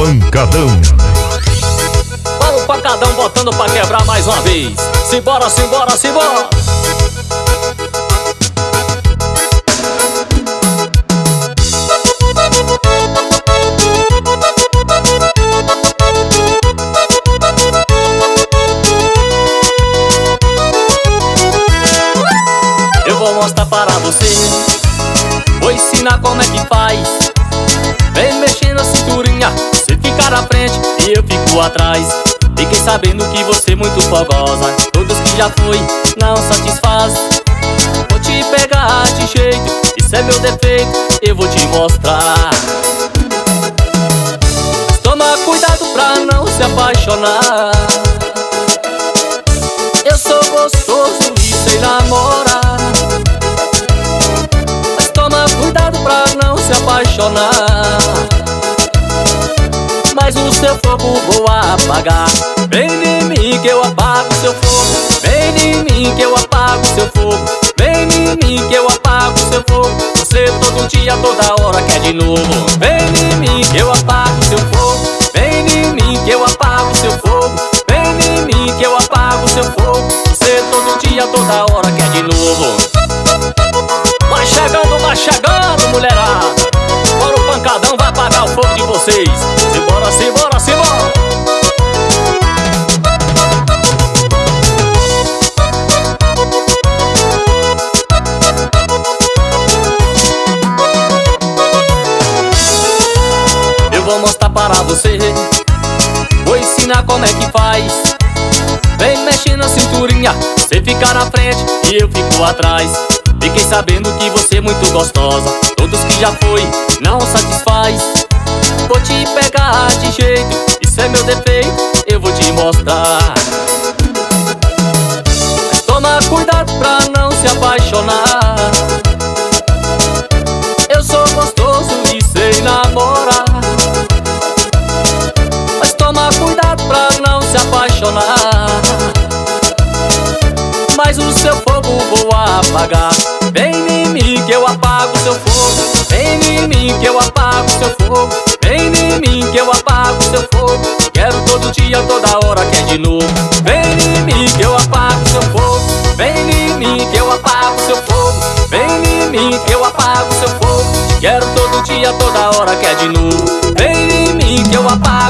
Pancadão. Olha o pancadão botando pra quebrar mais uma vez. Simbora, simbora, simbora. Eu vou mostrar para você, vou ensinar como é que faz. Vem mexendo a cinturinha, você fica na frente e eu fico atrás. Fiquei sabendo que você é muito fogosa, todos que já foi não satisfaz. Vou te pegar de jeito, isso é meu defeito, eu vou te mostrar. Toma cuidado pra não se apaixonar. Eu sou gostoso e sei namorar, mas toma cuidado pra não se apaixonar. Mas o seu fogo vou apagar. Vem em mim que eu apago o seu fogo. Vem em mim que eu apago o seu fogo. Vem em mim que eu apago o seu fogo. Você todo dia, toda hora quer de novo. Vem em mim que eu apago o seu fogo. Vem em mim que eu apago o seu fogo. Vem em mim que eu apago o seu fogo. Você todo dia, toda hora quer de novo. Vai chegando, mulherada. Agora o pancadão vai apagar o fogo de vocês. Simbora, simbora, simbora. Eu vou mostrar para você, vou ensinar como é que faz. Vem mexendo a cinturinha, você fica na frente e eu fico atrás. Fiquei sabendo que você é muito gostosa, todos que já foi não satisfaz. Vou te pegar de jeito, isso é meu defeito, eu vou te mostrar. Mas toma cuidado pra não se apaixonar. Eu sou gostoso e sei namorar, mas toma cuidado pra não se apaixonar. Mas o seu fogo vou apagar. Vem em mim que eu apago o seu fogo. Vem em mim que eu apago o seu fogo. Vem em mim que eu apago o seu fogo. Quero todo dia, toda hora, quer de novo. Vem em mim que eu apago o seu fogo. Vem em mim que eu apago o seu fogo. Vem em mim que eu apago o seu fogo. Quero todo dia, toda hora, quer de novo. Vem em mim que eu apago